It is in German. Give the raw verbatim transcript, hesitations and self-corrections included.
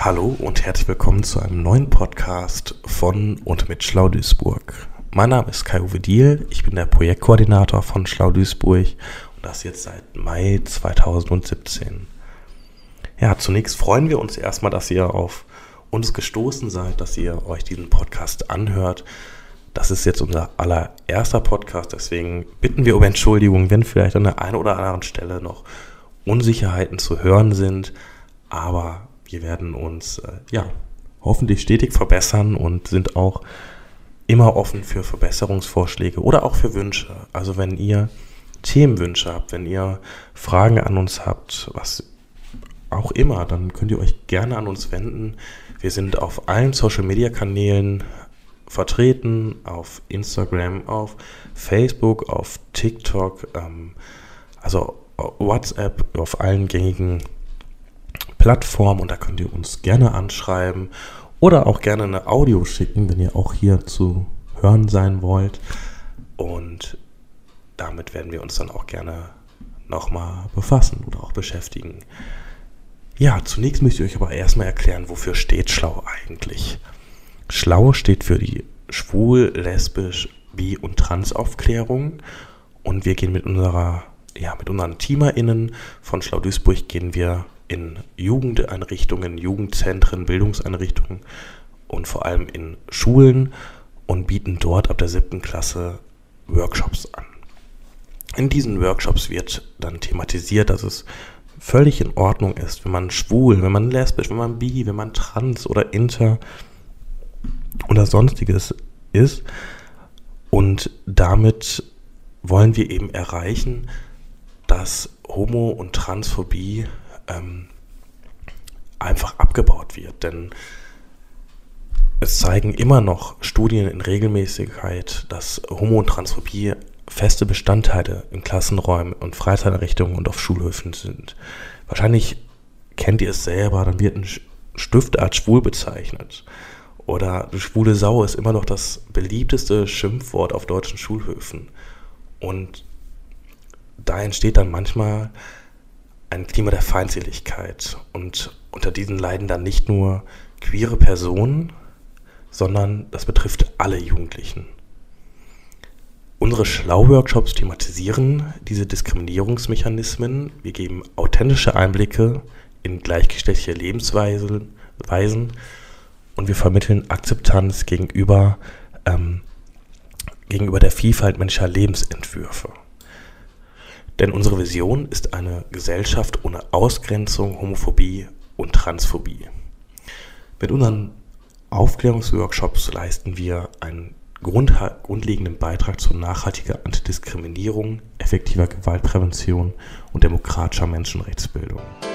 Hallo und herzlich willkommen zu einem neuen Podcast von und mit Schlau Duisburg. Mein Name ist Kai-Uwe Diehl, ich bin der Projektkoordinator von Schlau Duisburg und das jetzt seit Mai zweitausendsiebzehn. Ja, zunächst freuen wir uns erstmal, dass ihr auf uns gestoßen seid, dass ihr euch diesen Podcast anhört. Das ist jetzt unser allererster Podcast, deswegen bitten wir um Entschuldigung, wenn vielleicht an der einen oder anderen Stelle noch Unsicherheiten zu hören sind, aber wir werden uns äh, ja hoffentlich stetig verbessern und sind auch immer offen für Verbesserungsvorschläge oder auch für Wünsche. Also wenn ihr Themenwünsche habt, wenn ihr Fragen an uns habt, was auch immer, dann könnt ihr euch gerne an uns wenden. Wir sind auf allen Social-Media-Kanälen vertreten, auf Instagram, auf Facebook, auf TikTok, ähm, also WhatsApp, auf allen gängigen Plattformen, und da könnt ihr uns gerne anschreiben oder auch gerne eine Audio schicken, wenn ihr auch hier zu hören sein wollt, und damit werden wir uns dann auch gerne nochmal befassen oder auch beschäftigen. Ja, zunächst möchte ich euch aber erstmal erklären, wofür steht Schlau eigentlich. Schlau steht für die Schwul-, Lesbisch-, Bi- und Trans-Aufklärung, und wir gehen mit unserer, ja, mit unseren TeamerInnen von Schlau Duisburg gehen wir in Jugendeinrichtungen, Jugendzentren, Bildungseinrichtungen und vor allem in Schulen und bieten dort ab der siebten Klasse Workshops an. In diesen Workshops wird dann thematisiert, dass es völlig in Ordnung ist, wenn man schwul, wenn man lesbisch, wenn man bi, wenn man trans oder inter oder sonstiges ist, und damit wollen wir eben erreichen, dass Homo- und Transphobie ähm, einfach abgebaut wird, denn es zeigen immer noch Studien in Regelmäßigkeit, dass Homo- und Transphobie feste Bestandteile in Klassenräumen und Freizeiteinrichtungen und auf Schulhöfen sind. Wahrscheinlich kennt ihr es selber, dann wird ein Stift als schwul bezeichnet. Oder die schwule Sau ist immer noch das beliebteste Schimpfwort auf deutschen Schulhöfen. Und da entsteht dann manchmal ein Klima der Feindseligkeit. Und unter diesen leiden dann nicht nur queere Personen, sondern das betrifft alle Jugendlichen. Unsere Schlau-Workshops thematisieren diese Diskriminierungsmechanismen. Wir geben authentische Einblicke in gleichgeschlechtliche Lebensweisen Weisen, und wir vermitteln Akzeptanz gegenüber, ähm, gegenüber der Vielfalt menschlicher Lebensentwürfe. Denn unsere Vision ist eine Gesellschaft ohne Ausgrenzung, Homophobie und Transphobie. Mit unseren Aufklärungsworkshops leisten wir einen Grund, grundlegenden Beitrag zu nachhaltiger Antidiskriminierung, effektiver Gewaltprävention und demokratischer Menschenrechtsbildung.